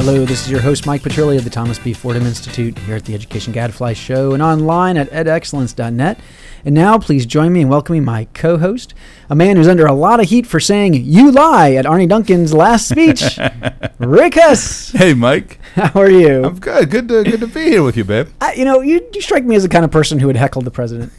Hello, this is your host, Mike Petrilli of the Thomas B. Fordham Institute here at the Education Gadfly Show and online at edexcellence.net. And now, please join me in welcoming my co-host, a man who's under a lot of heat for saying "you lie" at Arne Duncan's last speech, Rick Hess. Hey, Mike. How are you? I'm good. Good to be here with you, babe. You strike me as the kind of person who would heckle the president.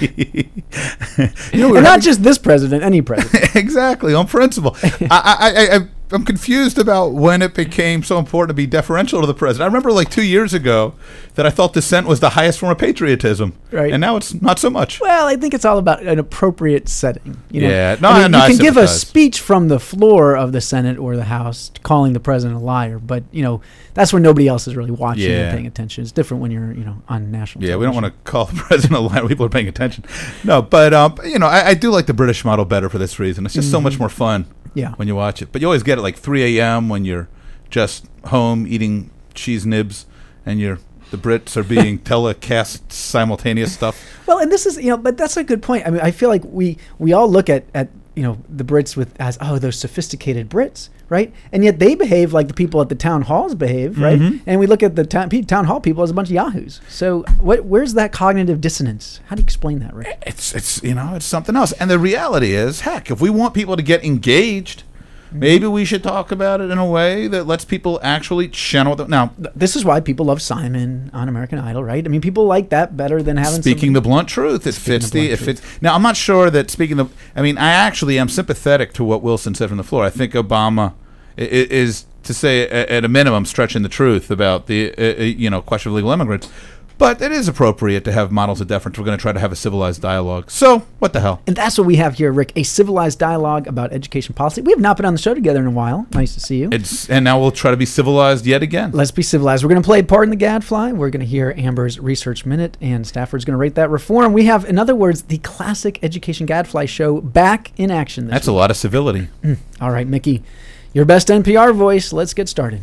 And not just this president, any president. Exactly, on principle. I'm confused about when it became so important to be deferential to the president. I remember like 2 years ago that I thought dissent was the highest form of patriotism. Right. And now it's not so much. Well, I think it's all about an appropriate setting. Yeah. You can give a speech from the floor of the Senate or the House calling the president a liar, but, that's when nobody else is really watching and paying attention. It's different when you're, on national television. We don't want to call the president a liar. People are paying attention. No, but, I do like the British model better for this reason. It's just so much more fun when you watch it. But you always get it like 3 a.m. when you're just home eating cheese nibs and the Brits are being telecast simultaneous stuff. Well, and this is, but that's a good point. I mean, I feel like we all look at the Brits as those sophisticated Brits, right? And yet they behave like the people at the town halls behave, right? Mm-hmm. And we look at the town hall people as a bunch of yahoos. So where's that cognitive dissonance? How do you explain that, Rick? It's something else. And the reality is, heck, if we want people to get engaged, maybe we should talk about it in a way that lets people actually channel them. Now, this is why people love Simon on American Idol, right? I mean, people like that better than having speaking the blunt truth. It fits. Now, I'm not sure that I actually am sympathetic to what Wilson said from the floor. I think Obama is, to say at a minimum, stretching the truth about the question of illegal immigrants. But it is appropriate to have models of deference. We're going to try to have a civilized dialogue. So, what the hell? And that's what we have here, Rick, a civilized dialogue about education policy. We have not been on the show together in a while. Nice to see you. And now we'll try to be civilized yet again. Let's be civilized. We're going to play Pardon the Gadfly. We're going to hear Amber's Research Minute, and Stafford's going to rate that reform. We have, in other words, the classic Education Gadfly show back in action this week. A lot of civility. All right, Mickey, your best NPR voice. Let's get started.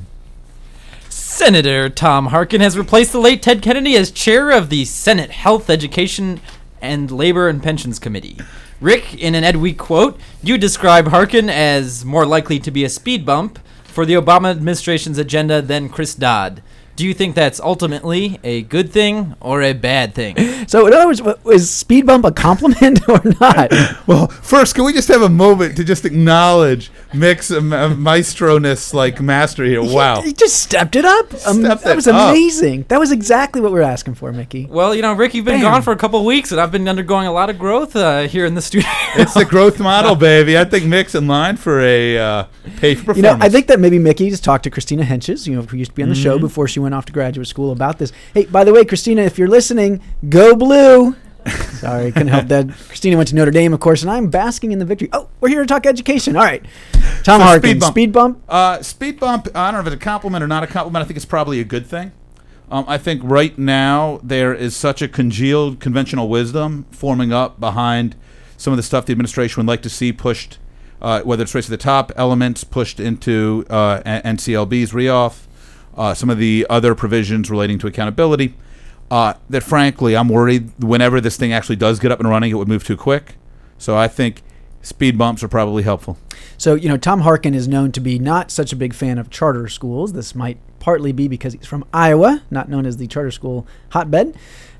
Senator Tom Harkin has replaced the late Ted Kennedy as chair of the Senate Health, Education, and Labor and Pensions Committee. Rick, in an Ed Week quote, you describe Harkin as more likely to be a speed bump for the Obama administration's agenda than Chris Dodd. Do you think that's ultimately a good thing or a bad thing? So, in other words, is speed bump a compliment or not? Well, first, can we just have a moment to just acknowledge Mick's maestro-ness like master here? Wow. He just stepped it up. That was amazing. That was exactly what we were asking for, Mickey. Well, Rick, you've been gone for a couple of weeks, and I've been undergoing a lot of growth here in the studio. It's the growth model, baby. I think Mick's in line for a pay for performance. I think that maybe Mickey just talked to Christina Henches, who used to be on the show before she went off to graduate school about this. Hey, by the way, Christina, if you're listening, go blue. Sorry, couldn't help that. Christina went to Notre Dame, of course, and I'm basking in the victory. Oh, we're here to talk education. All right. Tom Harkin, speed bump? Speed bump, I don't know if it's a compliment or not a compliment. I think it's probably a good thing. I think right now there is such a congealed conventional wisdom forming up behind some of the stuff the administration would like to see pushed, whether it's race to the top elements pushed into NCLB's reauth, some of the other provisions relating to accountability, that frankly I'm worried whenever this thing actually does get up and running, it would move too quick. So I think speed bumps are probably helpful. So, Tom Harkin is known to be not such a big fan of charter schools. This might partly be because he's from Iowa, not known as the charter school hotbed.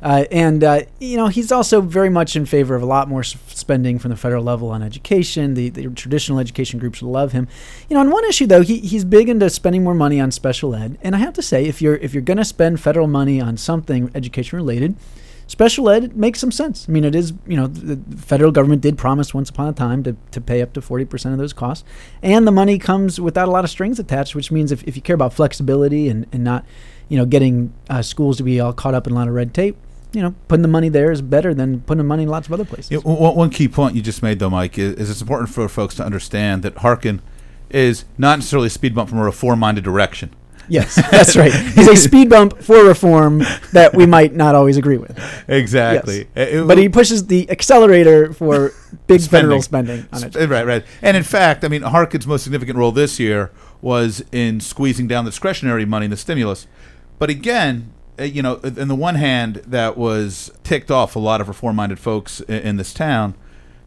He's also very much in favor of a lot more spending from the federal level on education. The traditional education groups love him. On one issue, though, he's big into spending more money on special ed. And I have to say, if you're going to spend federal money on something education-related, special ed makes some sense. I mean, it is, the federal government did promise once upon a time to pay up to 40% of those costs. And the money comes without a lot of strings attached, which means if you care about flexibility and not, getting schools to be all caught up in a lot of red tape, putting the money there is better than putting the money in lots of other places. Yeah, one key point you just made, though, Mike, is it's important for folks to understand that Harkin is not necessarily a speed bump from a reform-minded direction. Yes, that's right. He's a speed bump for reform that we might not always agree with. Exactly. Yes. But he pushes the accelerator for big federal spending on it. Right. And in fact, Harkin's most significant role this year was in squeezing down the discretionary money in the stimulus. But again, on the one hand, that was ticked off a lot of reform-minded folks in this town.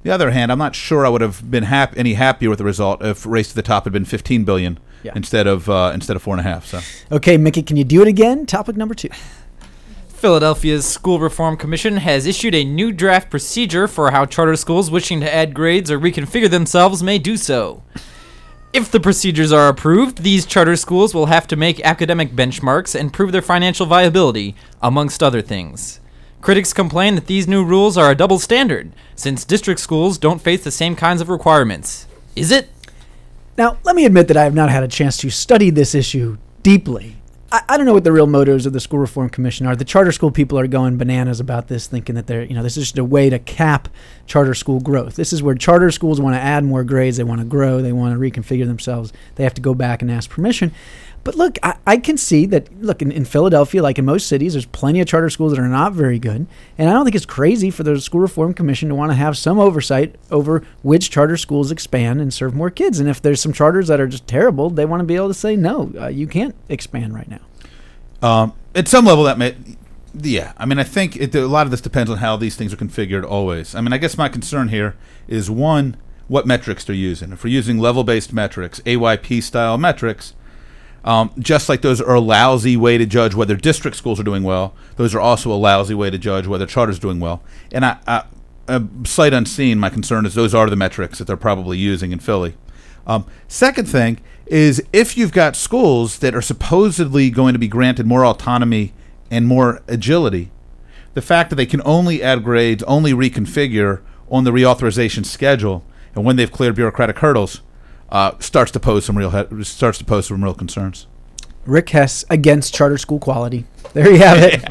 The other hand, I'm not sure I would have been any happier with the result if Race to the Top had been $15 billion instead of 4.5. So. Okay, Mickey, can you do it again? Topic number 2. Philadelphia's School Reform Commission has issued a new draft procedure for how charter schools wishing to add grades or reconfigure themselves may do so. If the procedures are approved, these charter schools will have to make academic benchmarks and prove their financial viability, amongst other things. Critics complain that these new rules are a double standard, since district schools don't face the same kinds of requirements. Is it? Now, let me admit that I have not had a chance to study this issue deeply. I don't know what the real motives of the School Reform Commission are. The charter school people are going bananas about this, thinking that this is just a way to cap charter school growth. This is where charter schools want to add more grades, they want to grow, they want to reconfigure themselves. They have to go back and ask permission. But look, I can see that, in Philadelphia, like in most cities, there's plenty of charter schools that are not very good. And I don't think it's crazy for the School Reform Commission to want to have some oversight over which charter schools expand and serve more kids. And if there's some charters that are just terrible, they want to be able to say, no, you can't expand right now. At some level, that may... Yeah, I mean, I think a lot of this depends on how these things are configured always. I mean, I guess my concern here is, one, what metrics they're using. If we're using level-based metrics, AYP-style metrics... just like those are a lousy way to judge whether district schools are doing well, those are also a lousy way to judge whether charters are doing well. And sight unseen, my concern is those are the metrics that they're probably using in Philly. Second thing is, if you've got schools that are supposedly going to be granted more autonomy and more agility, the fact that they can only add grades, only reconfigure on the reauthorization schedule, and when they've cleared bureaucratic hurdles, starts to pose some real concerns. Rick Hess against charter school quality. There you have it.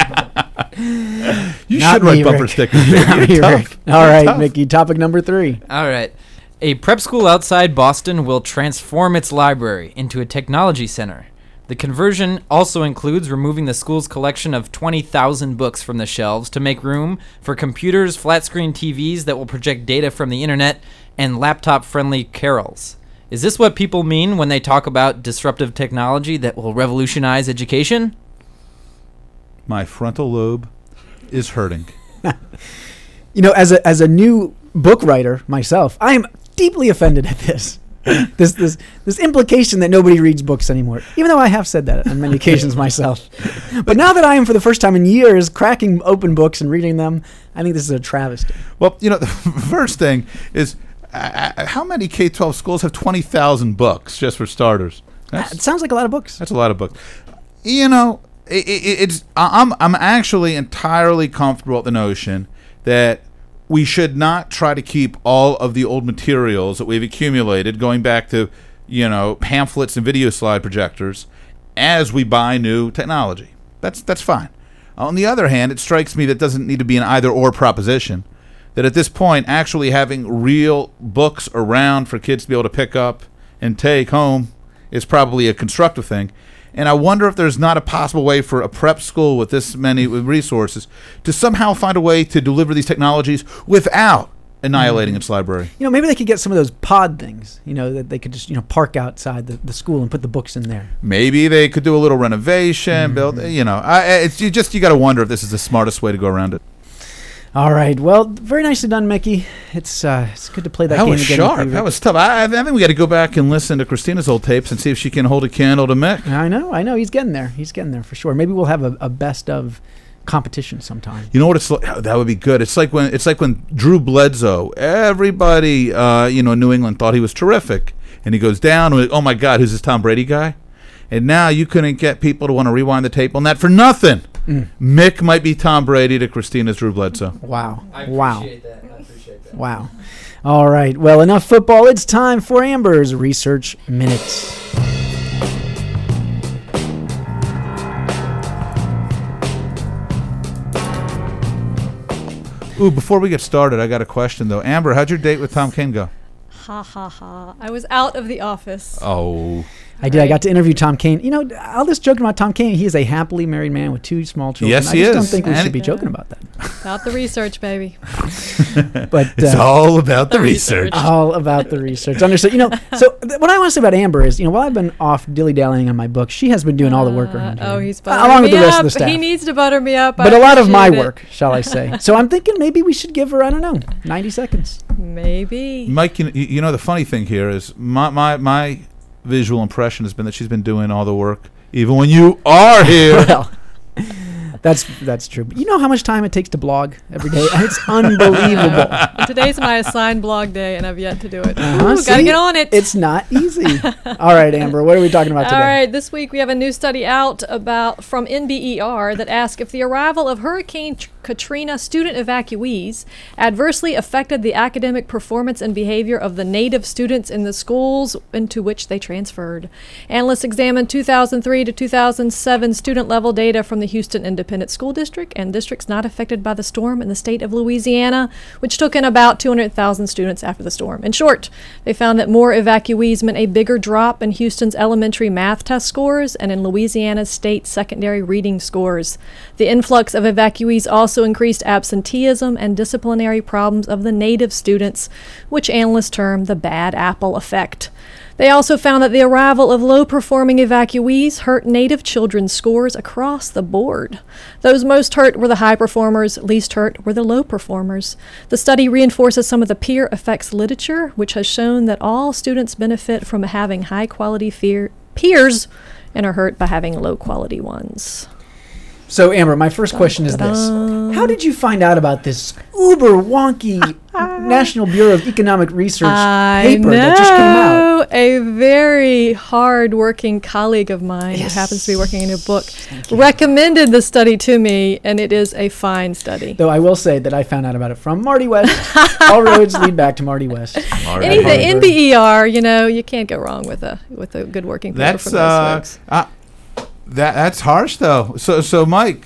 You should write bumper stickers. Rick. All right, Mickey. Topic number 3. All right. A prep school outside Boston will transform its library into a technology center. The conversion also includes removing the school's collection of 20,000 books from the shelves to make room for computers, flat-screen TVs that will project data from the internet, and laptop-friendly carrels. Is this what people mean when they talk about disruptive technology that will revolutionize education? My frontal lobe is hurting. As a new book writer myself, I am deeply offended at this. This implication that nobody reads books anymore, even though I have said that on many occasions myself. But now that I am, for the first time in years, cracking open books and reading them, I think this is a travesty. Well, the first thing is, how many K-12 schools have 20,000 books, just for starters? It sounds like a lot of books. That's a lot of books. I'm actually entirely comfortable with the notion that we should not try to keep all of the old materials that we've accumulated, going back to, pamphlets and video slide projectors, as we buy new technology. That's fine. On the other hand, it strikes me that doesn't need to be an either-or proposition. That at this point, actually having real books around for kids to be able to pick up and take home is probably a constructive thing. And I wonder if there's not a possible way for a prep school with this many resources to somehow find a way to deliver these technologies without annihilating its library. Maybe they could get some of those pod things, that they could just, park outside the school and put the books in there. Maybe they could do a little renovation, build, you got to wonder if this is the smartest way to go around it. All right. Well, very nicely done, Mickey. It's good to play that game again. That was sharp. That was tough. I think we got to go back and listen to Christina's old tapes and see if she can hold a candle to Mick. I know. He's getting there. He's getting there for sure. Maybe we'll have a best of competition sometime. You know what it's like? That would be good. It's like when Drew Bledsoe. Everybody, in New England thought he was terrific, and he goes down. And oh my God, who's this Tom Brady guy? And now you couldn't get people to want to rewind the tape on that for nothing. Mick might be Tom Brady to Christina's Drew Bledsoe. Wow. I appreciate that. Wow. All right. Well, enough football. It's time for Amber's Research Minutes. Ooh, before we get started, I got a question, though. Amber, how'd your date with Tom Kane go? Ha, ha, ha. I was out of the office. Oh. I did. I got to interview Tom Kane. All this joking about Tom Kane, he is a happily married man with 2 small children. Yes, he is. I just don't think we should be joking about that. About the research, baby. But it's all about the research. All about the research. Understood. What I want to say about Amber is, while I've been off dilly-dallying on my book, she has been doing all the work around here. Oh, he's buttering along me with the rest up. of the staff. He needs to butter me up. But a lot of my work, shall I say. So I'm thinking maybe we should give her, 90 seconds. Maybe. Mike, you know the funny thing here is my visual impression has been that she's been doing all the work even when you are here. Well, that's true. But you know how much time it takes to blog every day? It's unbelievable. And today's my assigned blog day, and I've yet to do it. Uh-huh, Ooh, gotta get on it. It's not easy. All right, Amber, what are we talking about today? All right, this week we have a new study out from NBER that asks if the arrival of Hurricane Katrina student evacuees adversely affected the academic performance and behavior of the native students in the schools into which they transferred. Analysts examined 2003 to 2007 student level data from the Houston Independent School District and districts not affected by the storm in the state of Louisiana, which took in about 200,000 students after the storm. In short, they found that more evacuees meant a bigger drop in Houston's elementary math test scores and in Louisiana's state secondary reading scores. The influx of evacuees also increased absenteeism and disciplinary problems of the native students, which analysts term the bad apple effect. They also found that the arrival of low-performing evacuees hurt native children's scores across the board. Those most hurt were the high performers, least hurt were the low performers. The study reinforces some of the peer effects literature, which has shown that all students benefit from having high-quality peers and are hurt by having low-quality ones. So, Amber, my first question is this. How did you find out about this uber wonky National Bureau of Economic Research paper that just came out? A very hard-working colleague of mine who happens to be working in a book recommended the study to me, and it is a fine study. Though I will say that I found out about it from Marty West. All roads lead back to Marty West. Anything NBER, you can't go wrong with a good working paper from those folks. That's harsh, though. So Mike,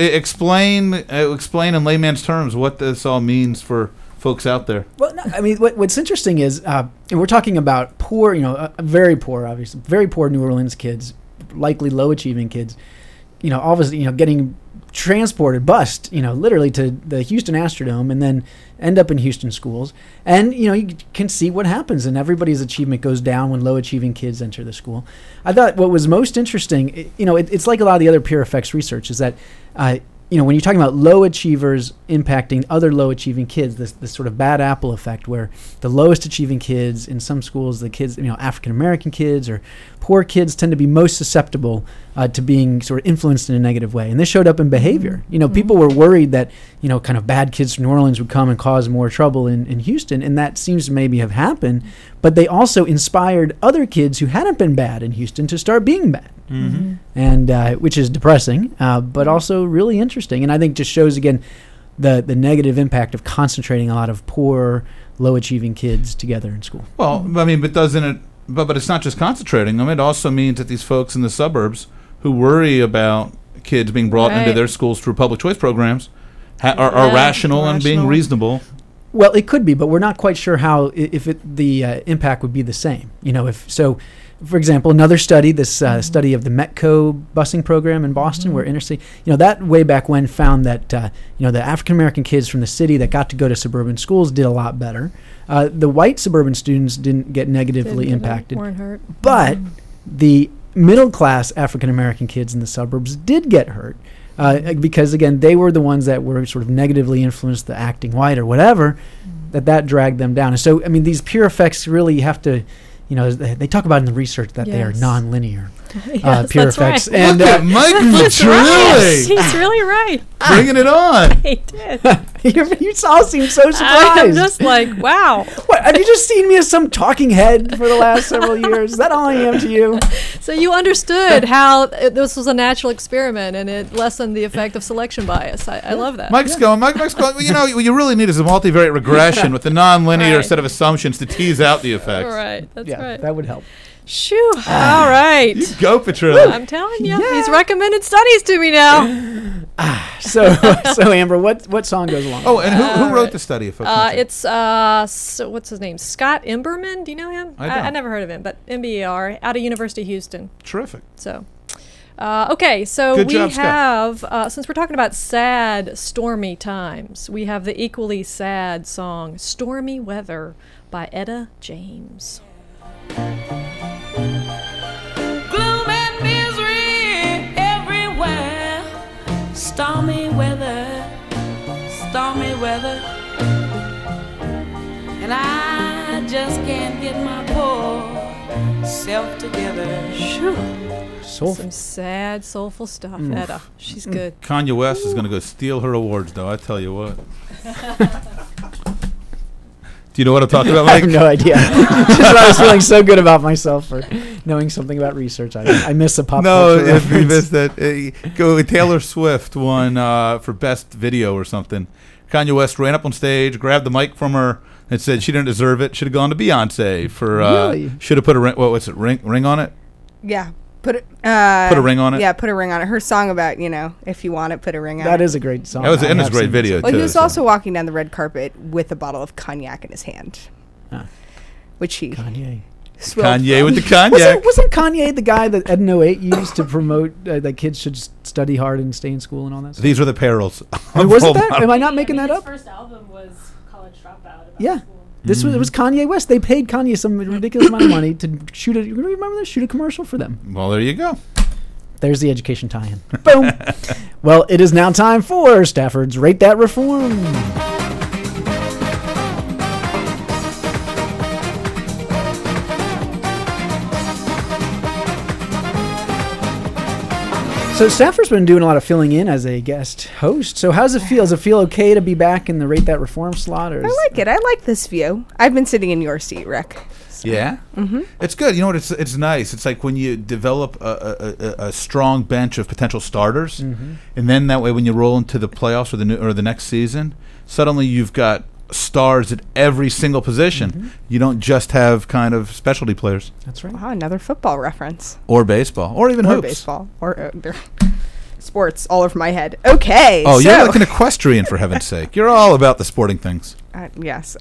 explain in layman's terms what this all means for folks out there. Well, no, I mean, what's interesting is, and we're talking about poor, very poor, obviously, very poor New Orleans kids, likely low-achieving kids, all of a sudden, getting transported, bused, literally to the Houston Astrodome and then end up in Houston schools. And, you can see what happens, and everybody's achievement goes down when low-achieving kids enter the school. I thought what was most interesting, it's like a lot of the other peer effects research, is that, when you're talking about low achievers impacting other low achieving kids, this sort of bad apple effect where the lowest achieving kids in some schools, the kids, African American kids or poor kids tend to be most susceptible to being sort of influenced in a negative way. And this showed up in behavior. People were worried that, kind of bad kids from New Orleans would come and cause more trouble in Houston. And that seems to maybe have happened. But they also inspired other kids who hadn't been bad in Houston to start being bad. Mm-hmm. And which is depressing, but also really interesting. And I think just shows, again, the negative impact of concentrating a lot of poor, low-achieving kids together in school. Well, I mean, but doesn't it? But it's not just concentrating them. It also means that these folks in the suburbs who worry about kids being brought into their schools through public choice programs are rational and being reasonable. Well, it could be, but we're not quite sure how the impact would be the same. For example, another study, this study of the Metco busing program in Boston, where interstate, that way back when found that, the African-American kids from the city that got to go to suburban schools did a lot better. The white suburban students didn't get negatively impacted. Weren't hurt. But the middle-class African-American kids in the suburbs did get hurt. Because, again, they were the ones that were sort of negatively influenced, the acting white or whatever, that dragged them down. And so, I mean, these peer effects really have to... they talk about in the research that they are non-linear peer effects. Right. And Mike He's really right. Bringing it on. He did. you all seem so surprised. I'm just like, wow. What, have you just seen me as some talking head for the last several years? Is that all I am to you? So you understood how this was a natural experiment and it lessened the effect of selection bias. I love that. Mike's going. What you really need is a multivariate regression with the nonlinear set of assumptions to tease out the effects. Right. That's right. That would help. Shoo. All right. You go, Petrilli. I'm telling you, he's recommended studies to me now. So Amber, what song goes along? Oh, and who wrote the study? It's what's his name? Scott Imberman. Do you know him? I never heard of him, but NBER out of University of Houston. Terrific. So. Okay, so Good we job, have, since we're talking about sad, stormy times, we have the equally sad song, Stormy Weather by Etta James. Gloom and misery everywhere. Stormy weather, stormy weather. And yourself together. Soulful. Some sad, soulful stuff. Etta, she's good. Kanye West is going to go steal her awards, though. I tell you what. Do you know what I'm talking about, I Mike? have no idea. Just that I was feeling so good about myself for knowing something about research. I miss a pop No, culture if you reference. missed that, go with Taylor Swift won for best video or something. Kanye West ran up on stage, grabbed the mic from her, and said she didn't deserve it. Should have gone to Beyonce for. Really? Should have put a ring on it. Yeah. Put it. Put a ring on it? Yeah, put a ring on it. Her song about, if you want it, put a ring on it. That is a great song. That was I and it's a have great seen video this. Well, too. he was so. also walking down the red carpet with a bottle of cognac in his hand, Ah. which he Kanye. swilled Kanye from. with the cognac. Wasn't Kanye the guy that Ed and 08 used to promote that kids should study hard and stay in school and all that stuff? These were the perils. Wait, was it that? Am I not making that up? His first album was College Dropout. About Yeah. school. This was it was Kanye West. They paid Kanye some ridiculous amount of money to shoot a. You remember this? Shoot a commercial for them. Well, there you go. There's the education tie-in. Boom. Well, it is now time for Stafford's Rate That Reform. So Stafford's been doing a lot of filling in as a guest host. So how does it feel? Does it feel okay to be back in the Rate That Reform slot? Or I like it. I like this view. I've been sitting in your seat, Rick. Yeah, it's good. You know what? It's nice. It's like when you develop a strong bench of potential starters, and then that way when you roll into the playoffs or the next season, suddenly you've got stars at every single position. You don't just have kind of specialty players That's right. Wow, another football reference. or baseball or even Or hoops. baseball. Or sports all over my head. Okay. Oh, so, you're like an equestrian for heaven's sake. You're all about the sporting things. yes.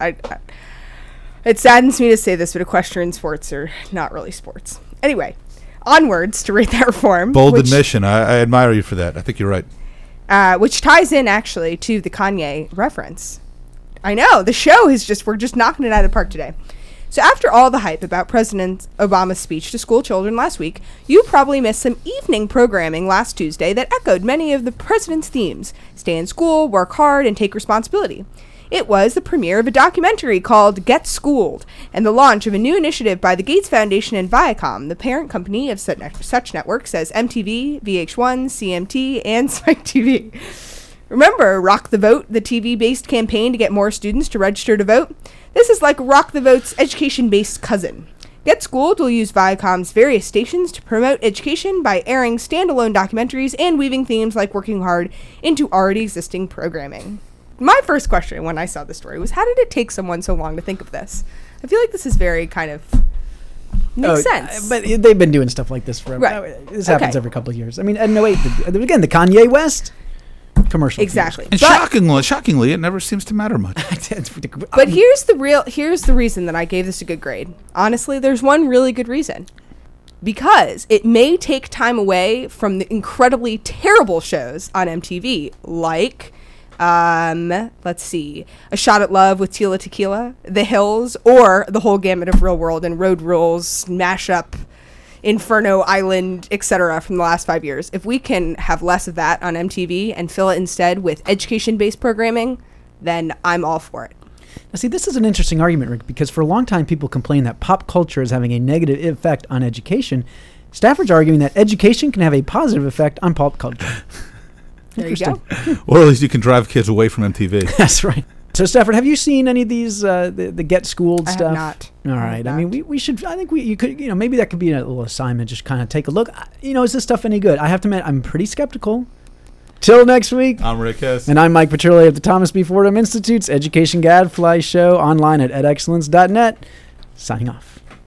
It saddens me to say this, but equestrian sports are not really sports. Anyway, onwards to Rate That Reform. Bold which, admission. I admire you for that. I think you're right. which ties in actually to the Kanye reference. I know, the show is we're just knocking it out of the park today. So after all the hype about President Obama's speech to school children last week, you probably missed some evening programming last Tuesday that echoed many of the president's themes: stay in school, work hard, and take responsibility. It was the premiere of a documentary called Get Schooled, and the launch of a new initiative by the Gates Foundation and Viacom, the parent company of such networks as MTV, VH1, CMT, and Spike TV. Remember Rock the Vote, the TV-based campaign to get more students to register to vote? This is like Rock the Vote's education-based cousin. Get Schooled will use Viacom's various stations to promote education by airing standalone documentaries and weaving themes like working hard into already existing programming. My first question when I saw the story was, how did it take someone so long to think of this? I feel like this is very kind of makes sense. But they've been doing stuff like this forever. Right. This happens Okay. every couple of years. I mean, Ed and 08, again, the Kanye West commercial. Exactly. And shockingly, it never seems to matter much. But here's the reason that I gave this a good grade. Honestly, there's one really good reason. Because it may take time away from the incredibly terrible shows on MTV, like, let's see, A Shot at Love with Tila Tequila, The Hills, or the whole gamut of Real World and Road Rules, Mashup, Inferno Island, etc. from the last 5 years. If we can have less of that on MTV and fill it instead with education-based programming, then I'm all for it. Now, see, this is an interesting argument, Rick, because for a long time people complain that pop culture is having a negative effect on education. Stafford's arguing that education can have a positive effect on pop culture. There you go. Or at least you can drive kids away from MTV. That's right. So, Stafford, have you seen any of these the Get Schooled I have stuff? not. All I have right. I not. mean, we should. I think you could. Maybe that could be a little assignment. Just kind of take a look. Is this stuff any good? I have to admit, I'm pretty skeptical. Till next week. I'm Rick Hess. And I'm Mike Petrilli of the Thomas B. Fordham Institute's Education Gadfly Show, online at edexcellence.net. Signing off.